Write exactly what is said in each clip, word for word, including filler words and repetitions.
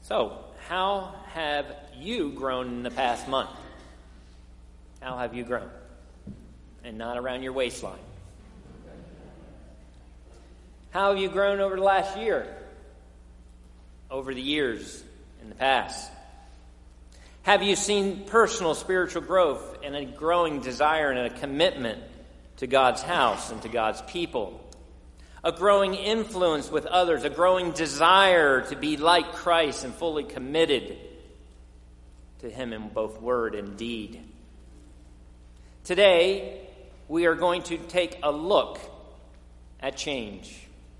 So, how have you grown in the past month? How have you grown? And not around your waistline. How have you grown over the last year? Over the years in the past? Have you seen personal spiritual growth and a growing desire and a commitment to God's house and to God's people? A growing influence with others, a growing desire to be like Christ and fully committed to Him in both word and deed. Today, we are going to take a look at change.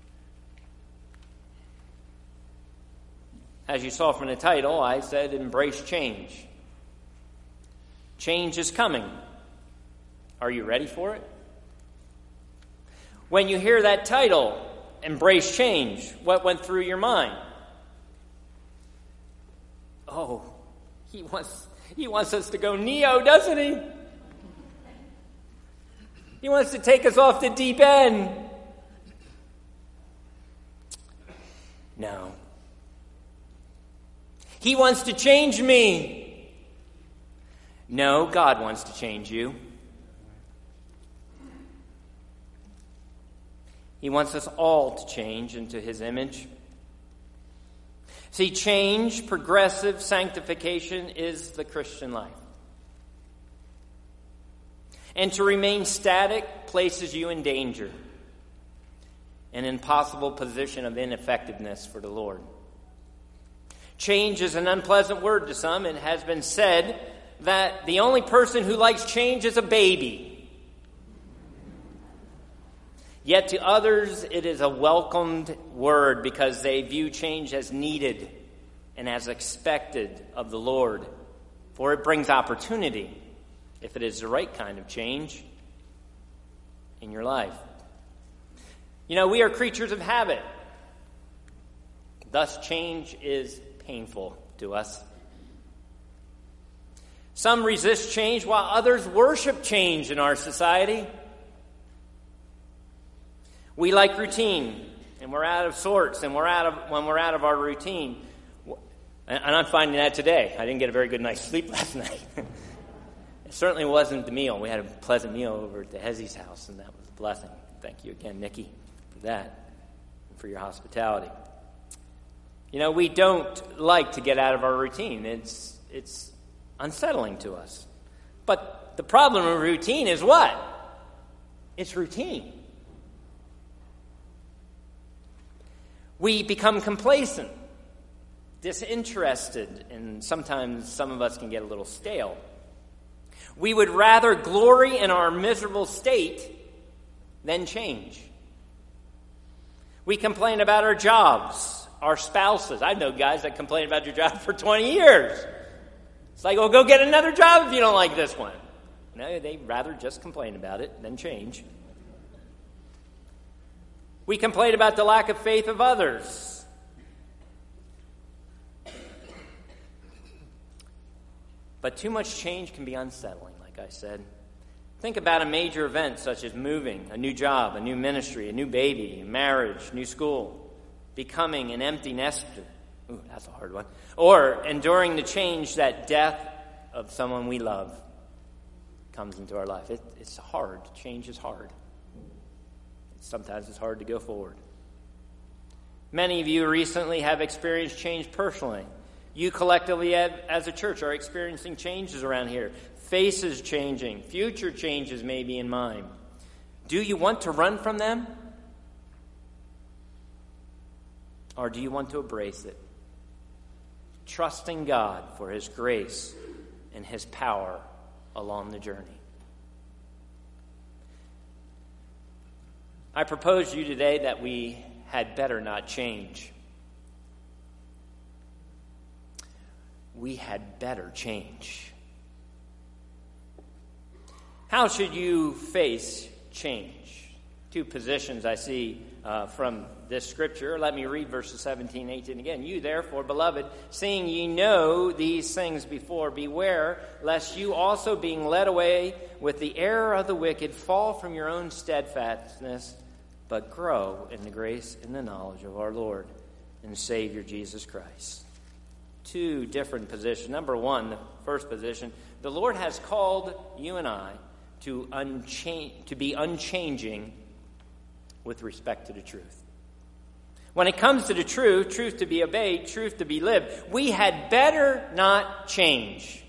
As you saw from the title, I said embrace change. Change is coming. Are you ready for it? When you hear that title, embrace change, what went through your mind? Oh, he wants he wants us to go Neo, doesn't he? He wants to take us off the deep end. No. He wants to change me. No, God wants to change you. He wants us all to change into His image. See, change, progressive sanctification is the Christian life. And to remain static places you in danger, an impossible position of ineffectiveness for the Lord. Change is an unpleasant word to some. It has been said that the only person who likes change is a baby. Yet to others, it is a welcomed word because they view change as needed and as expected of the Lord. For it brings opportunity if it is the right kind of change in your life. You know, we are creatures of habit. Thus, change is painful to us. Some resist change while others worship change in our society. We like routine, and we're out of sorts, and we're out of when we're out of our routine. And I'm finding that today. I didn't get a very good night's sleep last night. It certainly wasn't the meal. We had a pleasant meal over at the Hezzy's house, and that was a blessing. Thank you again, Nikki, for that, and for your hospitality. You know, we don't like to get out of our routine. It's it's unsettling to us. But the problem with routine is what? It's routine. We become complacent, disinterested, and sometimes some of us can get a little stale. We would rather glory in our miserable state than change. We complain about our jobs, our spouses. I know guys that complain about your job for twenty years. It's like, well, go get another job if you don't like this one. No, they'd rather just complain about it than change. We complain about the lack of faith of others. But too much change can be unsettling, like I said. Think about a major event such as moving, a new job, a new ministry, a new baby, marriage, new school, becoming an empty nester. Ooh, that's a hard one. Or enduring the change that death of someone we love comes into our life. It, it's hard. Change is hard. Sometimes it's hard to go forward. Many of you recently have experienced change personally. You collectively have, as a church are experiencing changes around here. Faces changing. Future changes may be in mind. Do you want to run from them? Or do you want to embrace it? Trusting God for His grace and His power along the journey. I propose to you today that we had better not change. We had better change. How should you face change? Two positions I see uh, from this scripture. Let me read verses seventeen and eighteen again. You therefore, beloved, seeing ye know these things before, beware lest you also being led away with the error of the wicked fall from your own steadfastness, but grow in the grace and the knowledge of our Lord and Savior Jesus Christ. two different positions. Number one, the first position, the Lord has called you and I to, uncha- to be unchanging with respect to the truth. When it comes to the truth, truth to be obeyed, truth to be lived, we had better not change.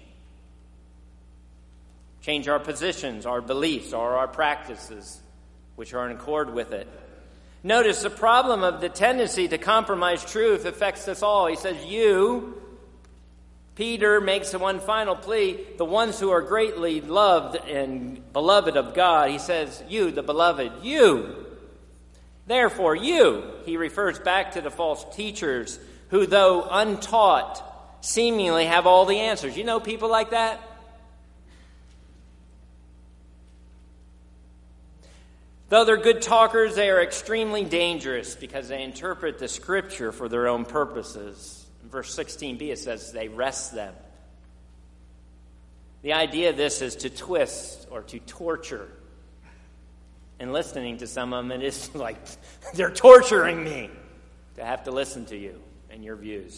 Change our positions, our beliefs, or our practices, which are in accord with it. Notice the problem of the tendency to compromise truth affects us all. He says, you, Peter makes the one final plea, the ones who are greatly loved and beloved of God. He says, you, the beloved, you. Therefore, you, he refers back to the false teachers who, though untaught, seemingly have all the answers. You know people like that? Though they're good talkers, they are extremely dangerous because they interpret the Scripture for their own purposes. In verse sixteen b, it says they wrest them. The idea of this is to twist or to torture. And listening to some of them, it is like they're torturing me to have to listen to you and your views.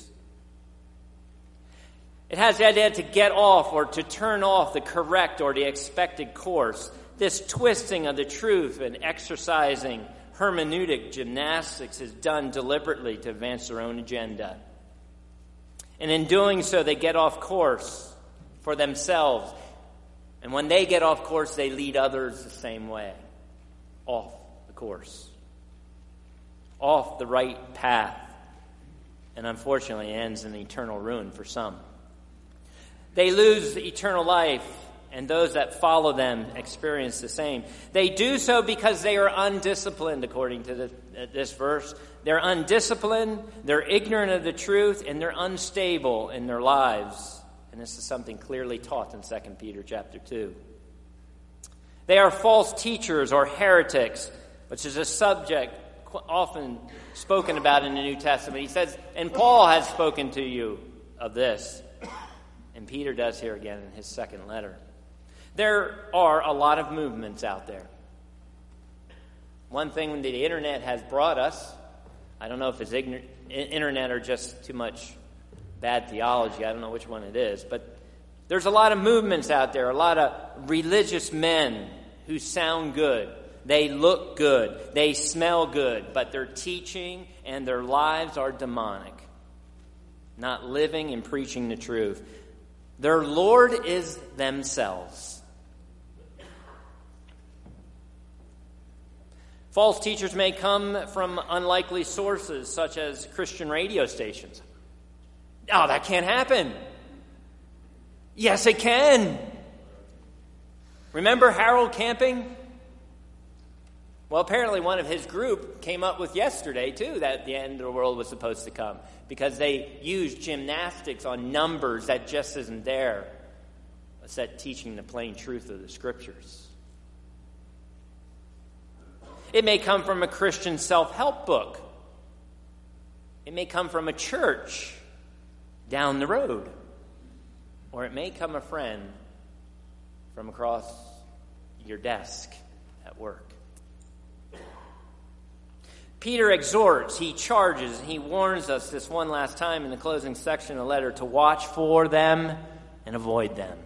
It has the idea to get off or to turn off the correct or the expected course. This twisting of the truth and exercising hermeneutic gymnastics is done deliberately to advance their own agenda. And in doing so, they get off course for themselves. And when they get off course, they lead others the same way. Off the course, off the right path, and unfortunately ends in eternal ruin for some. They lose eternal life, and those that follow them experience the same. They do so because they are undisciplined, according to the, this verse. They're undisciplined, they're ignorant of the truth, and they're unstable in their lives. And this is something clearly taught in Second Peter chapter two. They are false teachers or heretics, which is a subject often spoken about in the New Testament. He says, and Paul has spoken to you of this. And Peter does here again in his second letter. There are a lot of movements out there. One thing that the internet has brought us, I don't know if it's ignorant, internet or just too much bad theology, I don't know which one it is, but there's a lot of movements out there, a lot of religious men who sound good. They look good. They smell good. But their teaching and their lives are demonic. Not living and preaching the truth. Their Lord is themselves. False teachers may come from unlikely sources, such as Christian radio stations. Oh, that can't happen. Yes, it can. Remember Harold Camping? Well, apparently one of his group came up with yesterday, too, that the end of the world was supposed to come. Because they used gymnastics on numbers that just isn't there. It's that teaching the plain truth of the Scriptures. It may come from a Christian self-help book. It may come from a church down the road. Or it may come a friend from across your desk at work. Peter exhorts, he charges, he warns us this one last time in the closing section of the letter to watch for them and avoid them.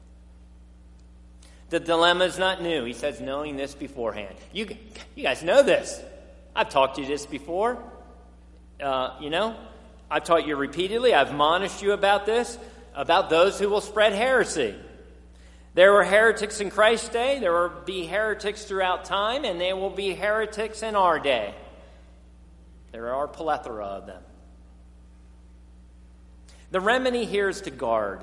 The dilemma is not new. He says, knowing this beforehand. You, you guys know this. I've talked to you this before. Uh, you know, I've taught you repeatedly. I've admonished you about this. About those who will spread heresy. There were heretics in Christ's day, there will be heretics throughout time, and there will be heretics in our day. There are a plethora of them. The remedy here is to guard.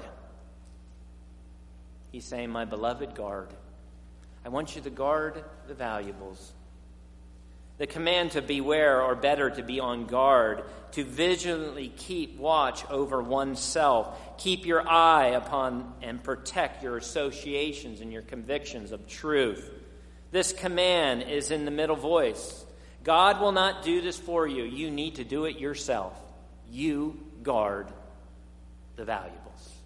He's saying, my beloved, guard. I want you to guard the valuables. The command to beware, or better, to be on guard, to vigilantly keep watch over oneself. Keep your eye upon and protect your associations and your convictions of truth. This command is in the middle voice. God will not do this for you. You need to do it yourself. You guard the valuables.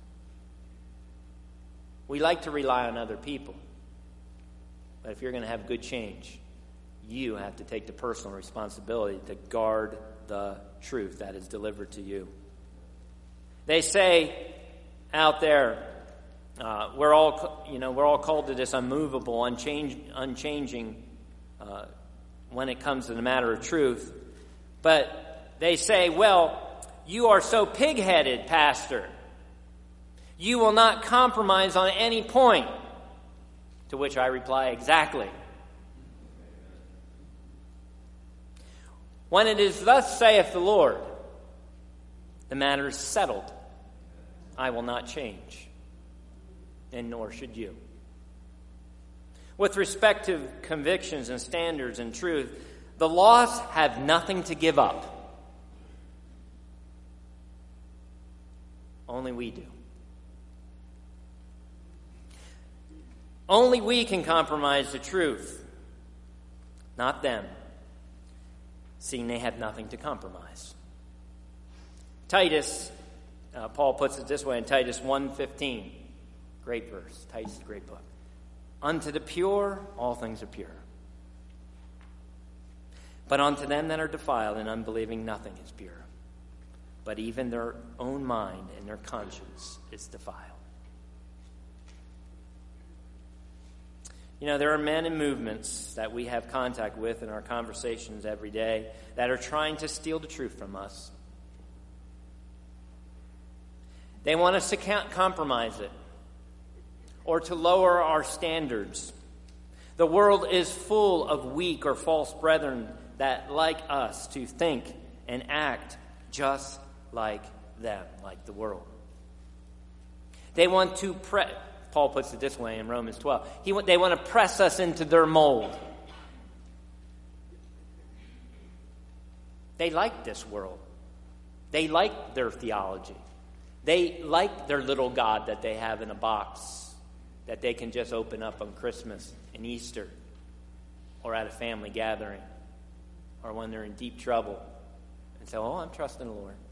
We like to rely on other people. But if you're going to have good change, you have to take the personal responsibility to guard the truth that is delivered to you. They say out there, uh, we're all, you know, we're all called to this unmovable, unchange, unchanging uh, when it comes to the matter of truth. But they say, well, you are so pig-headed, Pastor. You will not compromise on any point. To which I reply, exactly. When it is thus saith the Lord, the matter is settled. I will not change, and nor should you. With respect to convictions and standards and truth, the lost have nothing to give up. Only we do. Only we can compromise the truth, not them, seeing they have nothing to compromise. Titus, uh, Paul puts it this way in Titus one fifteen. Great verse. Titus is a great book. Unto the pure, all things are pure. But unto them that are defiled and unbelieving, nothing is pure. But even their own mind and their conscience is defiled. You know, there are men and movements that we have contact with in our conversations every day that are trying to steal the truth from us. They want us to compromise it or to lower our standards. The world is full of weak or false brethren that like us to think and act just like them, like the world. They want to pre- Paul puts it this way in Romans twelve. He, they want to press us into their mold. They like this world. They like their theology. They like their little God that they have in a box that they can just open up on Christmas and Easter or at a family gathering or when they're in deep trouble and say, oh, I'm trusting the Lord.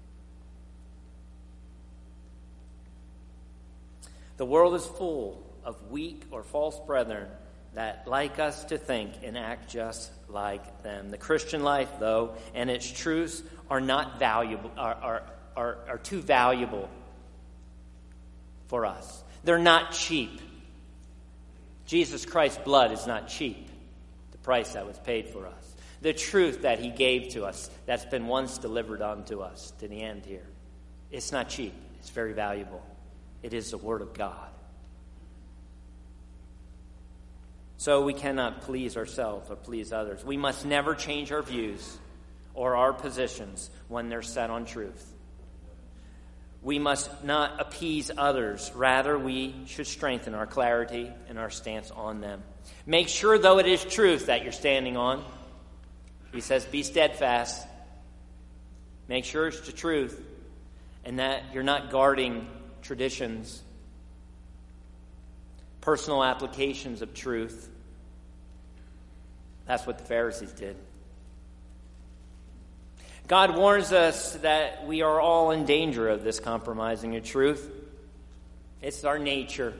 The world is full of weak or false brethren that like us to think and act just like them. The Christian life, though, and its truths are not valuable, are, are, are, are too valuable for us. They're not cheap. Jesus Christ's blood is not cheap, the price that was paid for us. The truth that he gave to us, that's been once delivered unto us to the end here, it's not cheap. It's very valuable. It is the Word of God. So we cannot please ourselves or please others. We must never change our views or our positions when they're set on truth. We must not appease others. Rather, we should strengthen our clarity and our stance on them. Make sure, though it is truth that you're standing on. He says, be steadfast. Make sure it's the truth and that you're not guarding traditions, personal applications of truth. That's what the Pharisees did. God warns us that we are all in danger of this compromising of truth. It's our nature.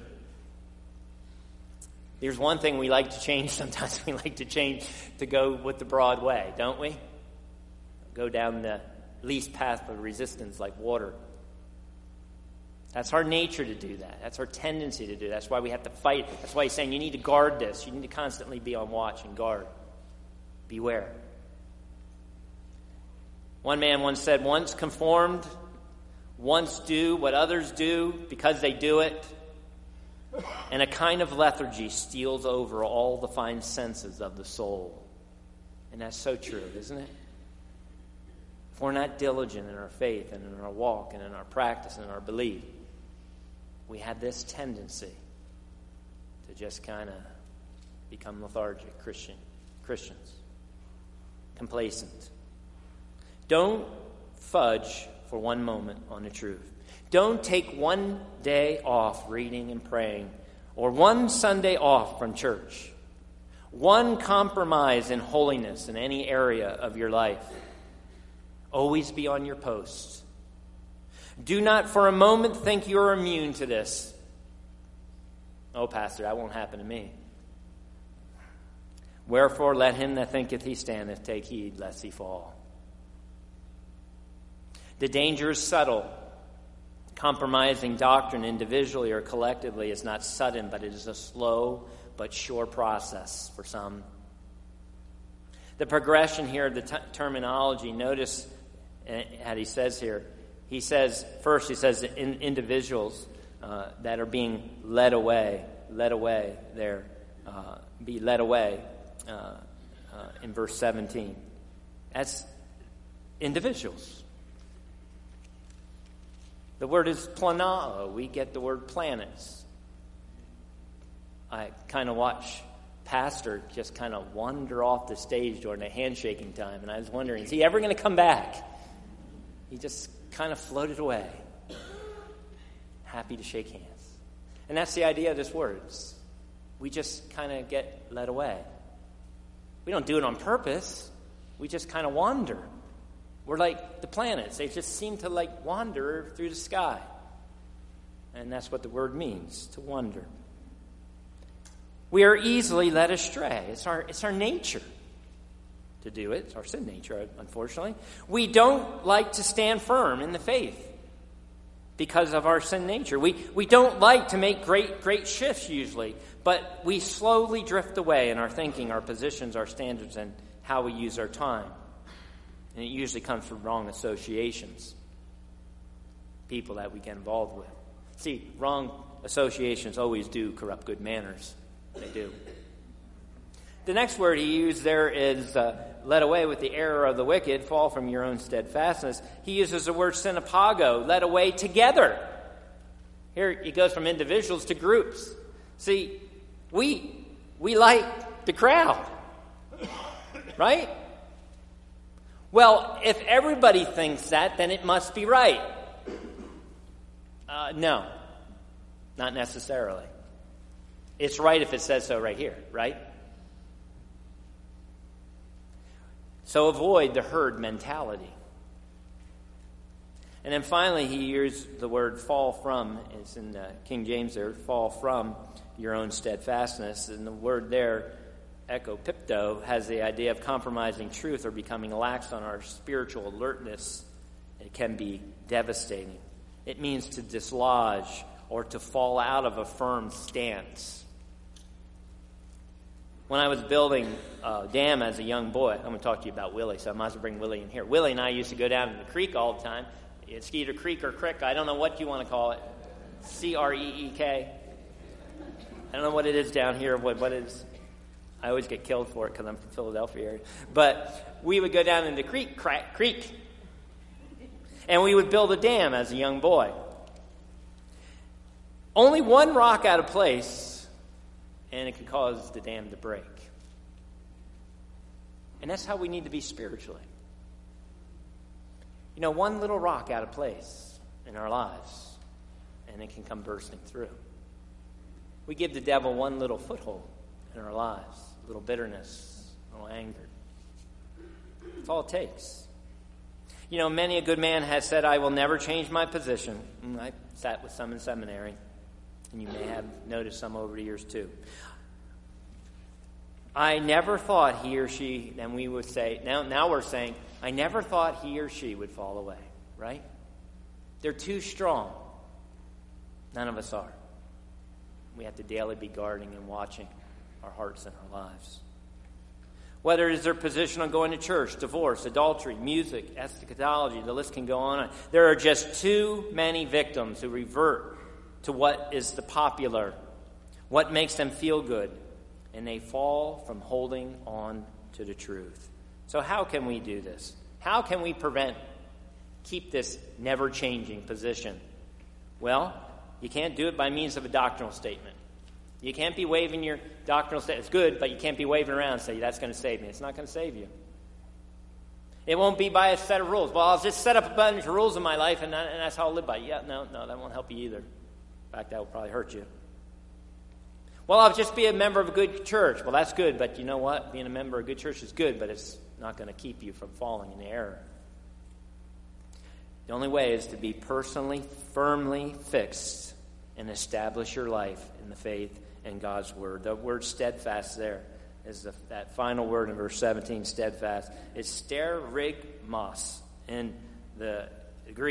There's one thing we like to change. Sometimes we like to change to go with the broad way, don't we? Go down the least path of resistance like water. That's our nature to do that. That's our tendency to do that. That's why we have to fight. That's why he's saying you need to guard this. You need to constantly be on watch and guard. Beware. One man once said, once conformed, once do what others do because they do it, and a kind of lethargy steals over all the fine senses of the soul. And that's so true, isn't it? If we're not diligent in our faith and in our walk and in our practice and in our belief, we have this tendency to just kind of become lethargic Christian Christians, complacent. Don't fudge for one moment on the truth. Don't take one day off reading and praying, or one Sunday off from church. One compromise in holiness in any area of your life. Always be on your post. Do not for a moment think you are immune to this. Oh, Pastor, that won't happen to me. Wherefore, let him that thinketh he standeth take heed lest he fall. The danger is subtle, Compromising doctrine individually or collectively is not sudden, but it is a slow but sure process for some. The progression here of the t- terminology, notice how he says here. He says, first he says in individuals uh, that are being led away, led away there, uh, be led away uh, uh, in verse seventeen. That's individuals. The word is planao. We get the word planets. I kind of watch Pastor just kind of wander off the stage during the handshaking time, and I was wondering, is he ever going to come back? He just kind of floated away, happy to shake hands. And that's the idea of this word. It's, we just kind of get led away. We don't do it on purpose. We just kind of wander. We're like the planets. They just seem to like wander through the sky. And that's what the word means, to wander. We are easily led astray. It's our, it's our nature to do it. It's our sin nature, unfortunately. We don't like to stand firm in the faith because of our sin nature. We, we don't like to make great, great shifts usually, but we slowly drift away in our thinking, our positions, our standards, and how we use our time. And it usually comes from wrong associations, people that we get involved with. See, wrong associations always do corrupt good manners. They do. The next word he used there is uh, led away with the error of the wicked, fall from your own steadfastness. He uses the word synapago, led away together. Here he goes from individuals to groups. See, we we like the crowd, right? Well, if everybody thinks that, then it must be right. Uh, no, not necessarily. It's right if it says so right here, right? So avoid the herd mentality. And then finally, he used the word fall from. It's in uh, King James there, fall from your own steadfastness. And the word there, ekopipto, has the idea of compromising truth or becoming lax on our spiritual alertness. It can be devastating. It means to dislodge or to fall out of a firm stance. When I was building a dam as a young boy, I'm going to talk to you about Willie, so I might as well bring Willie in here. Willie and I used to go down to the creek all the time. It's either creek or crick. I don't know what you want to call it. C R E E K. I don't know what it is down here. What what is? I always get killed for it because I'm from Philadelphia area. But we would go down in the creek, crack, creek, and we would build a dam as a young boy. Only one rock out of place, and it could cause the dam to break. And that's how we need to be spiritually. You know, one little rock out of place in our lives, and it can come bursting through. We give the devil one little foothold in our lives, a little bitterness, a little anger. That's all it takes. You know, many a good man has said, I will never change my position. I sat with some in seminary, and you may have noticed some over the years too. I never thought he or she, and we would say, now, now we're saying, I never thought he or she would fall away, right? They're too strong. None of us are. We have to daily be guarding and watching our hearts and our lives. Whether it is their position on going to church, divorce, adultery, music, eschatology, the list can go on. There are just too many victims who revert to what is the popular, what makes them feel good, and they fall from holding on to the truth. So how can we do this? How can we prevent, keep this never-changing position? Well, you can't do it by means of a doctrinal statement. You can't be waving your doctrinal statement. It's good, but you can't be waving around and say, that's going to save me. It's not going to save you. It won't be by a set of rules. Well, I'll just set up a bunch of rules in my life, and, that, and that's how I'll live by. Yeah, no, no, that won't help you either. In fact, that will probably hurt you. Well, I'll just be a member of a good church. Well, that's good, but you know what? Being a member of a good church is good, but it's not going to keep you from falling in error. The only way is to be personally, firmly fixed and establish your life in the faith and God's word. The word steadfast there is the, that final word in verse seventeen, steadfast. It's sterigmos in the Greek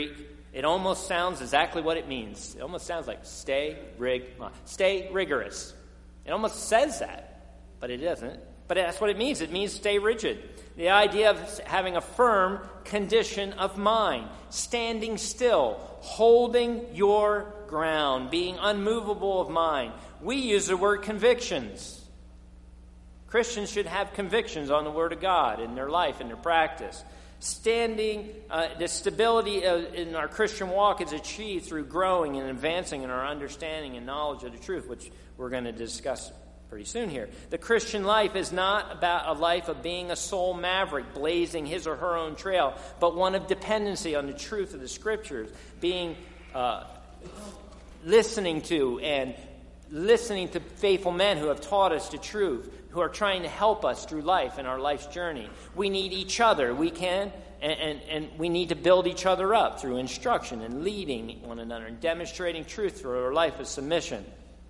It almost sounds exactly what it means. It almost sounds like stay rig, stay rigorous. It almost says that, but it doesn't. But that's what it means. It means stay rigid. The idea of having a firm condition of mind, standing still, holding your ground, being unmovable of mind. We use the word convictions. Christians should have convictions on the Word of God in their life, in their practice. Standing, uh, the stability of, in our Christian walk is achieved through growing and advancing in our understanding and knowledge of the truth, which we're going to discuss pretty soon here. The Christian life is not about a life of being a soul maverick, blazing his or her own trail, but one of dependency on the truth of the Scriptures, being uh, listening to and listening to faithful men who have taught us the truth, who are trying to help us through life and our life's journey. We need each other. We can, and, and, and we need to build each other up through instruction and leading one another and demonstrating truth through our life of submission.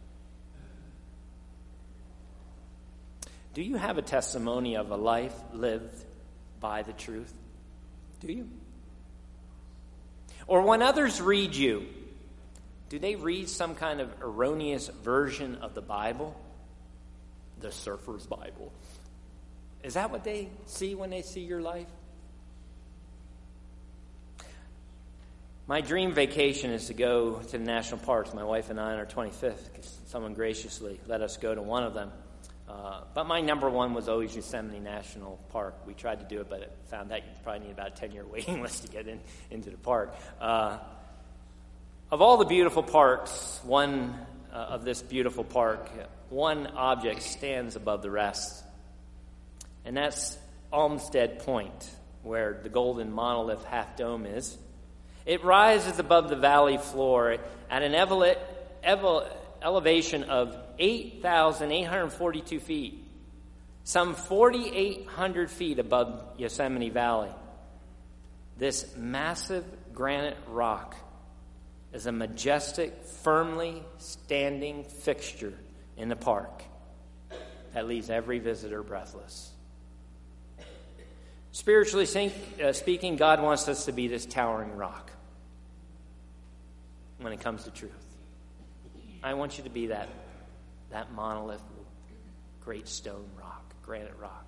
Do you have a testimony of a life lived by the truth? Do you? Or when others read you, do they read some kind of erroneous version of the Bible? The Surfer's Bible. Is that what they see when they see your life? My dream vacation is to go to the national parks. My wife and I on our twenty-fifth, because someone graciously let us go to one of them. Uh, but my number one was always Yosemite National Park. We tried to do it, but it found that you probably need about a ten-year waiting list to get in, into the park. Uh, of all the beautiful parks, one uh, of this beautiful park, one object stands above the rest. And that's Olmsted Point, where the golden monolith half dome is. It rises above the valley floor at an ele- ele- elevation of eight thousand eight hundred forty-two feet, some four thousand eight hundred feet above Yosemite Valley. This massive granite rock is a majestic, firmly standing fixture in the park that leaves every visitor breathless. Spiritually speaking, God wants us to be this towering rock when it comes to truth. I want you to be that, that monolith, great stone rock, granite rock.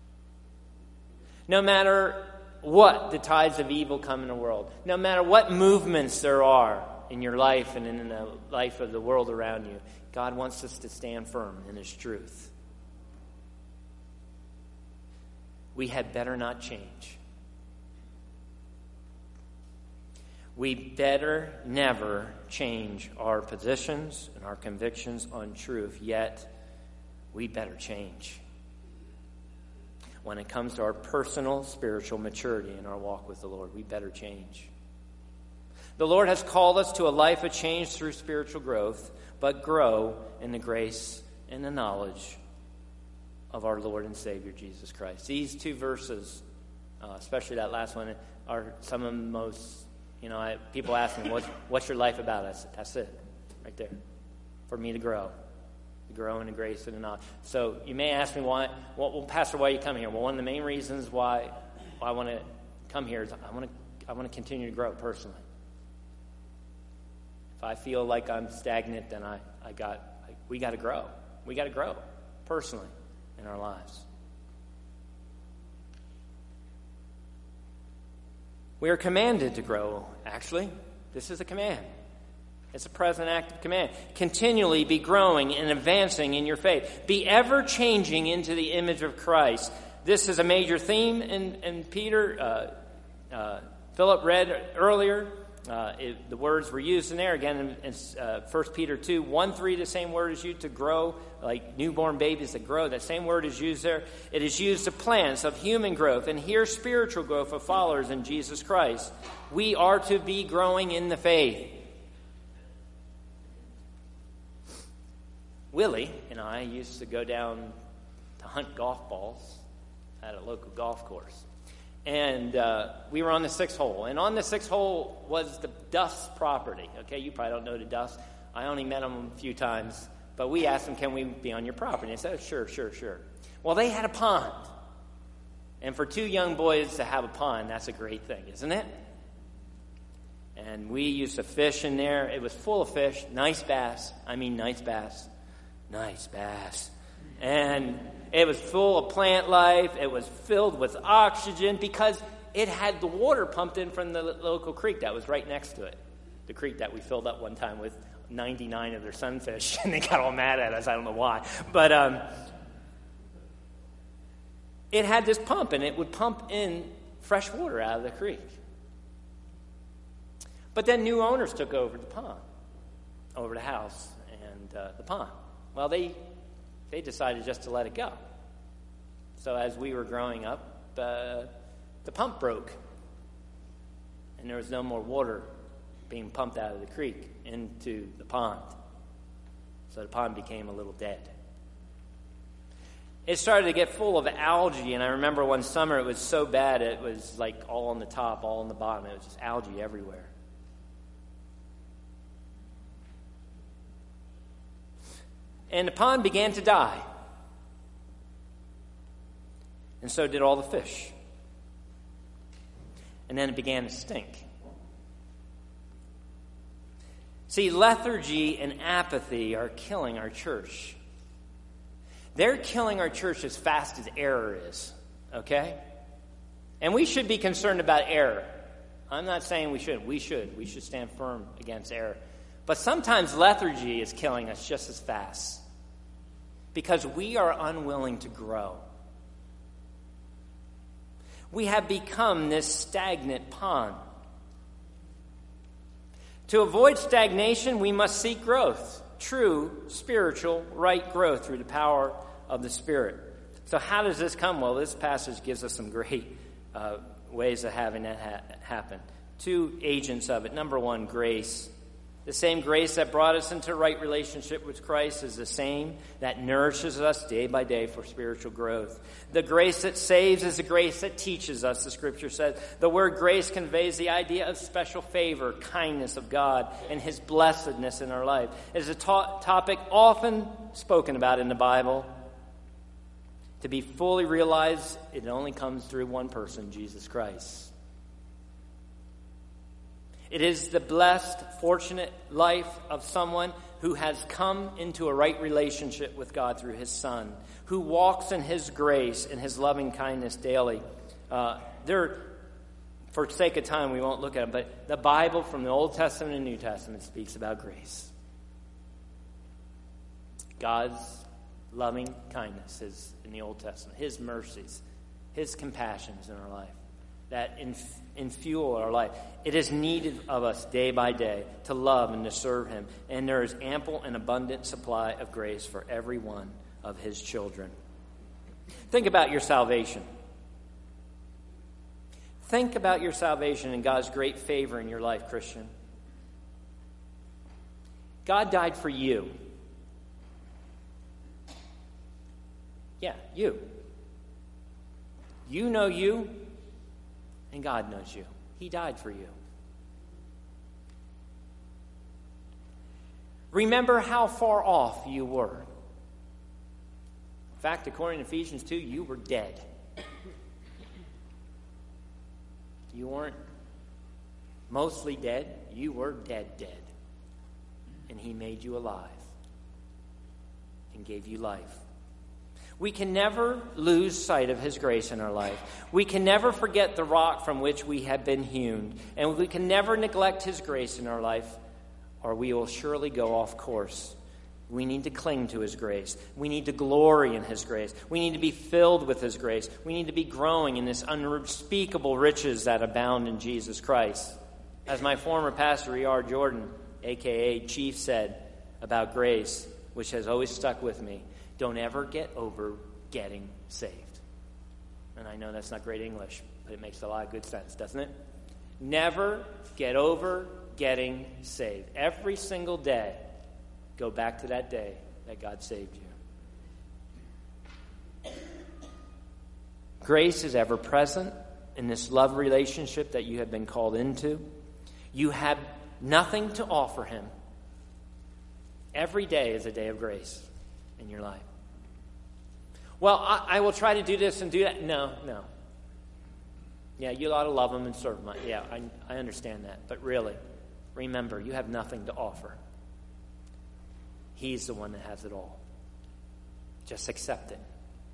No matter what the tides of evil come in the world, no matter what movements there are in your life and in the life of the world around you, God wants us to stand firm in His truth. We had better not change. We better never change our positions and our convictions on truth, yet we better change when it comes to our personal spiritual maturity in our walk with the Lord. We better change. The Lord has called us to a life of change through spiritual growth, but grow in the grace and the knowledge of our Lord and Savior, Jesus Christ. These two verses, uh, especially that last one, are some of the most, you know, I, people ask me, what's, what's your life about? I said, that's it, right there, for me to grow. To grow in the grace and the knowledge. So you may ask me, why, well, well, Pastor, why are you coming here? Well, one of the main reasons why, why I want to come here is I want to I want to continue to grow personally. If I feel like I'm stagnant, then I, I got I, we got to grow. We got to grow personally in our lives. We are commanded to grow, actually. This is a command. It's a present active command. Continually be growing and advancing in your faith. Be ever changing into the image of Christ. This is a major theme in, in Peter. Uh, uh, Philip read earlier. Uh, it, the words were used in there. Again, in, in uh, First Peter two, one, three, the same word is used to grow, like newborn babies that grow. That same word is used there. It is used of plants, of human growth, and here spiritual growth of followers in Jesus Christ. We are to be growing in the faith. Willie and I used to go down to hunt golf balls at a local golf course. And uh, we were on the sixth hole. And on the sixth hole was the Duff's property. Okay, you probably don't know the Duffs. I only met them a few times. But we asked them, can we be on your property? And they said, oh, sure, sure, sure. Well, they had a pond. And for two young boys to have a pond, that's a great thing, isn't it? And we used to fish in there. It was full of fish, nice bass. I mean nice bass. Nice bass. And it was full of plant life. It was filled with oxygen because it had the water pumped in from the local creek that was right next to it. The creek that we filled up one time with ninety-nine of their sunfish, and they got all mad at us. I don't know why. But um, it had this pump, and it would pump in fresh water out of the creek. But then new owners took over the pond, over the house and uh, the pond. Well, they they decided just to let it go. So as we were growing up, uh, the pump broke, and there was no more water being pumped out of the creek into the pond. So the pond became a little dead. It started to get full of algae, and I remember one summer it was so bad it was like all on the top, all on the bottom. It was just algae everywhere. And the pond began to die. And so did all the fish. And then it began to stink. See, lethargy and apathy are killing our church. They're killing our church as fast as error is, okay? And we should be concerned about error. I'm not saying we shouldn't. We should. We should stand firm against error. But sometimes lethargy is killing us just as fast because we are unwilling to grow. We have become this stagnant pond. To avoid stagnation, we must seek growth, true spiritual right growth through the power of the Spirit. So how does this come? Well, this passage gives us some great uh, ways of having that ha- happen. Two agents of it. Number one, grace. The same grace that brought us into right relationship with Christ is the same that nourishes us day by day for spiritual growth. The grace that saves is the grace that teaches us, the Scripture says. The word grace conveys the idea of special favor, kindness of God, and His blessedness in our life. It is a to- topic often spoken about in the Bible. To be fully realized, it only comes through one person, Jesus Christ. It is the blessed, fortunate life of someone who has come into a right relationship with God through His Son, who walks in His grace and His loving kindness daily. Uh, there, for sake of time, we won't look at it, but the Bible from the Old Testament and New Testament speaks about grace. God's loving kindness is in the Old Testament, His mercies, His compassions in our life that inf- infuel our life. It is needed of us day by day to love and to serve Him. And there is ample and abundant supply of grace for every one of His children. Think about your salvation. Think about your salvation and God's great favor in your life, Christian. God died for you. Yeah, you. You know you. And God knows you. He died for you. Remember how far off you were. In fact, according to Ephesians two, you were dead. You weren't mostly dead. You were dead, dead. And He made you alive and gave you life. We can never lose sight of His grace in our life. We can never forget the rock from which we have been hewn. And we can never neglect His grace in our life, or we will surely go off course. We need to cling to His grace. We need to glory in His grace. We need to be filled with His grace. We need to be growing in this unspeakable riches that abound in Jesus Christ. As my former pastor, E R Jordan, a k a. Chief, said about grace, which has always stuck with me, don't ever get over getting saved. And I know that's not great English, but it makes a lot of good sense, doesn't it? Never get over getting saved. Every single day, go back to that day that God saved you. Grace is ever present in this love relationship that you have been called into. You have nothing to offer Him. Every day is a day of grace in your life. Well, I, I will try to do this and do that. No, no. Yeah, you ought to love them and serve them. Yeah, I, I understand that. But really, remember, you have nothing to offer. He's the one that has it all. Just accept it.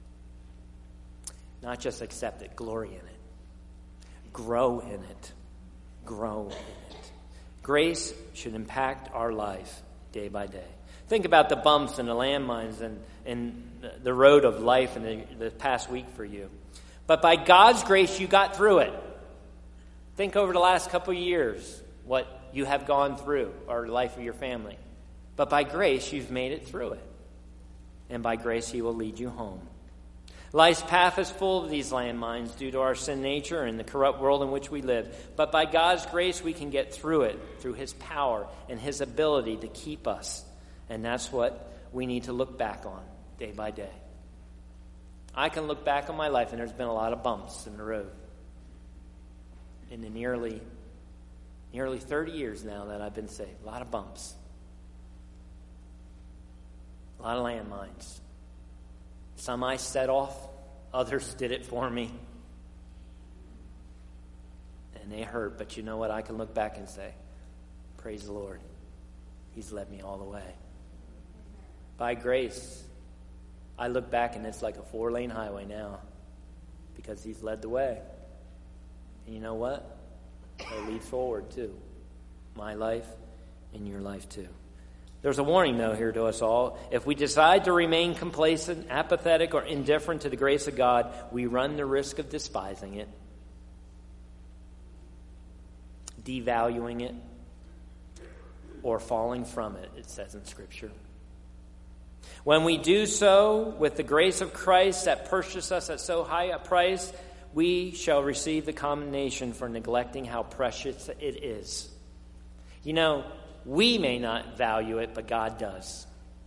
Not just accept it, glory in it. Grow in it. Grow in it. Grace should impact our life day by day. Think about the bumps and the landmines and, and the road of life in the, the past week for you. But by God's grace, you got through it. Think over the last couple of years what you have gone through, or the life of your family. But by grace, you've made it through it. And by grace, He will lead you home. Life's path is full of these landmines due to our sin nature and the corrupt world in which we live. But by God's grace, we can get through it through His power and His ability to keep us. And that's what we need to look back on day by day. I can look back on my life, and there's been a lot of bumps in the road. In the nearly, nearly thirty years now that I've been saved, a lot of bumps. A lot of landmines. Some I set off, others did it for me. And they hurt, but you know what? I can look back and say, praise the Lord. He's led me all the way. By grace, I look back and it's like a four-lane highway now because He's led the way. And you know what? He'll lead forward too. My life and your life too. There's a warning, though, here to us all. If we decide to remain complacent, apathetic, or indifferent to the grace of God, we run the risk of despising it, devaluing it, or falling from it, it says in Scripture. When we do so with the grace of Christ that purchased us at so high a price, we shall receive the condemnation for neglecting how precious it is. You know, we may not value it, but God does.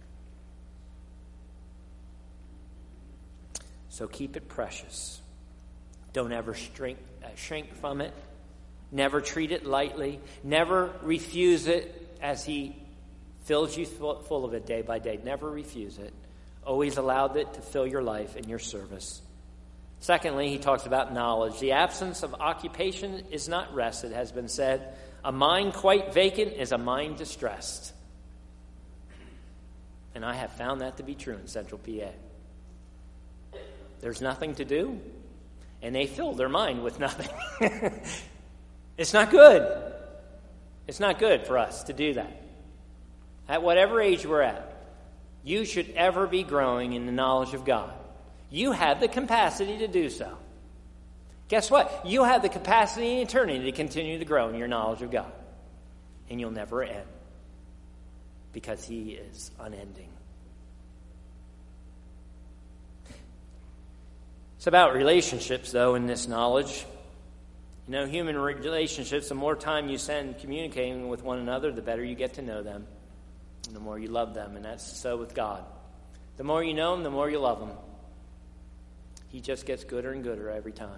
So keep it precious. Don't ever shrink, uh, shrink from it. Never treat it lightly. Never refuse it as He fills you full of it day by day. Never refuse it. Always allow it to fill your life and your service. Secondly, he talks about knowledge. The absence of occupation is not rest, it has been said. A mind quite vacant is a mind distressed. And I have found that to be true in Central P A. There's nothing to do, and they fill their mind with nothing. It's not good. It's not good for us to do that. At whatever age we're at, you should ever be growing in the knowledge of God. You have the capacity to do so. Guess what? You have the capacity in eternity to continue to grow in your knowledge of God. And you'll never end. Because He is unending. It's about relationships, though, in this knowledge. You know, human relationships, the more time you spend communicating with one another, the better you get to know them. And the more you love them. And that's so with God. The more you know Him, the more you love Him. He just gets gooder and gooder every time.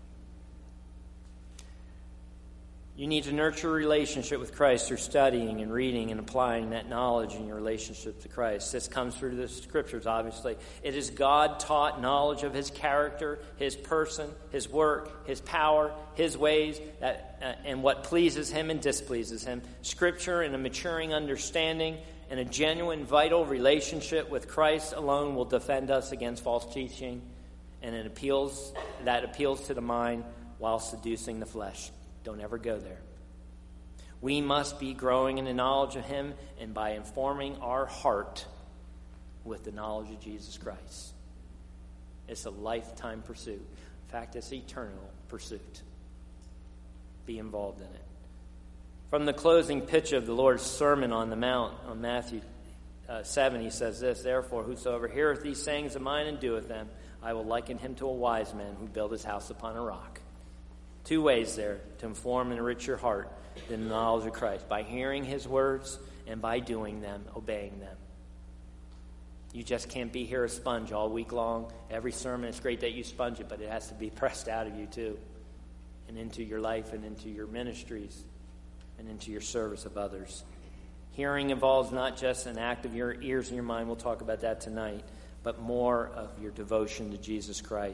You need to nurture a relationship with Christ through studying and reading and applying that knowledge in your relationship to Christ. This comes through the Scriptures, obviously. It is God-taught knowledge of His character, His person, His work, His power, His ways, that, uh, and what pleases Him and displeases Him. Scripture and a maturing understanding and a genuine, vital relationship with Christ alone will defend us against false teaching, and it appeals that appeals to the mind while seducing the flesh. Don't ever go there. We must be growing in the knowledge of Him and by informing our heart with the knowledge of Jesus Christ. It's a lifetime pursuit. In fact, it's an eternal pursuit. Be involved in it. From the closing pitch of the Lord's Sermon on the Mount, on Matthew uh, seven, He says this, "Therefore, whosoever heareth these sayings of mine and doeth them, I will liken him to a wise man who built his house upon a rock." Two ways there to inform and enrich your heart in the knowledge of Christ. By hearing His words and by doing them, obeying them. You just can't be here a sponge all week long. Every sermon, it's great that you sponge it, but it has to be pressed out of you too. And into your life and into your ministries and into your service of others. Hearing involves not just an act of your ears and your mind. We'll talk about that tonight. But more of your devotion to Jesus Christ.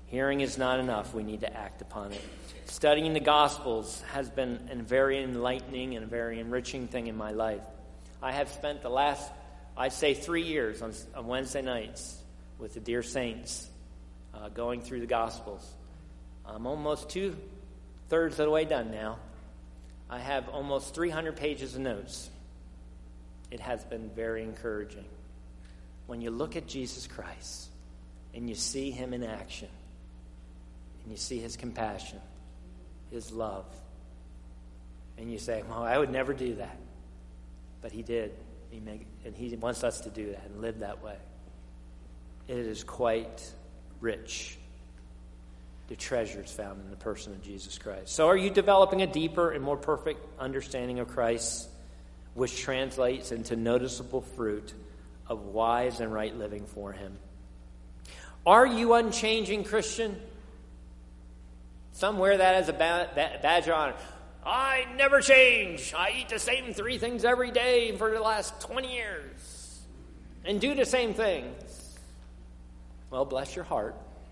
Hearing is not enough. We need to act upon it. Studying the Gospels has been a very enlightening and a very enriching thing in my life. I have spent the last, I'd say, three years on, on Wednesday nights with the dear saints uh, going through the Gospels. I'm almost two-thirds of the way done now. I have almost three hundred pages of notes. It has been very encouraging. When you look at Jesus Christ and you see him in action, and you see his compassion, his love, and you say, well, I would never do that. But he did. He make, and he wants us to do that and live that way. It is quite rich, the treasures found in the person of Jesus Christ. So are you developing a deeper and more perfect understanding of Christ, which translates into noticeable fruit of wise and right living for him? Are you unchanging Christian? Some wear that as a badge of honor. I never change. I eat the same three things every day for the last twenty years and do the same things. Well, bless your heart.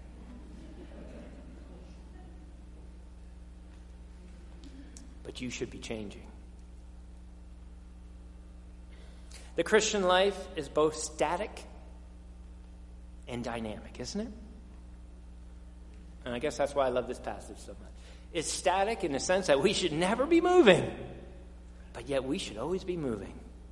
But you should be changing. The Christian life is both static and dynamic, isn't it? And I guess that's why I love this passage so much. It's static in the sense that we should never be moving, but yet we should always be moving.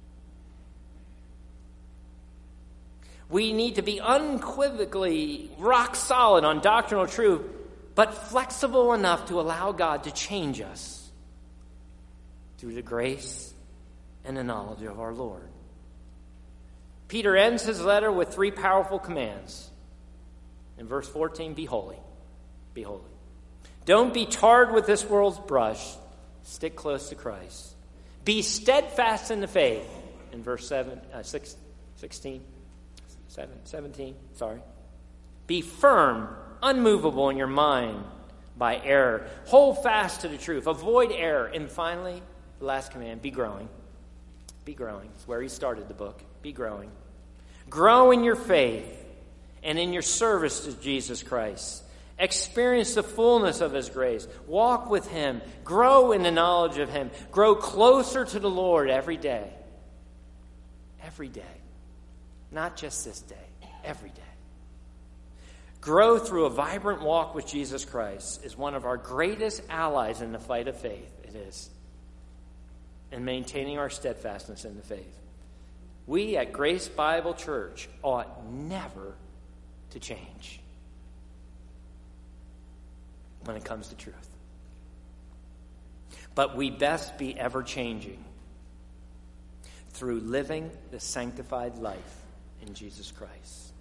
We need to be unequivocally rock solid on doctrinal truth, but flexible enough to allow God to change us through the grace and the knowledge of our Lord. Peter ends his letter with three powerful commands. In verse fourteen, be holy. Be holy. Don't be tarred with this world's brush. Stick close to Christ. Be steadfast in the faith. In verse seven, uh, six, sixteen, seven, seventeen, sorry. Be firm, unmovable in your mind by error. Hold fast to the truth. Avoid error. And finally, the last command, be growing. Be growing. It's where he started the book. Be growing. Grow in your faith and in your service to Jesus Christ. Experience the fullness of his grace. Walk with him. Grow in the knowledge of him. Grow closer to the Lord every day. Every day. Not just this day. Every day. Grow through a vibrant walk with Jesus Christ is one of our greatest allies in the fight of faith. It is. And maintaining our steadfastness in the faith. We at Grace Bible Church ought never to change when it comes to truth. But we best be ever changing through living the sanctified life in Jesus Christ.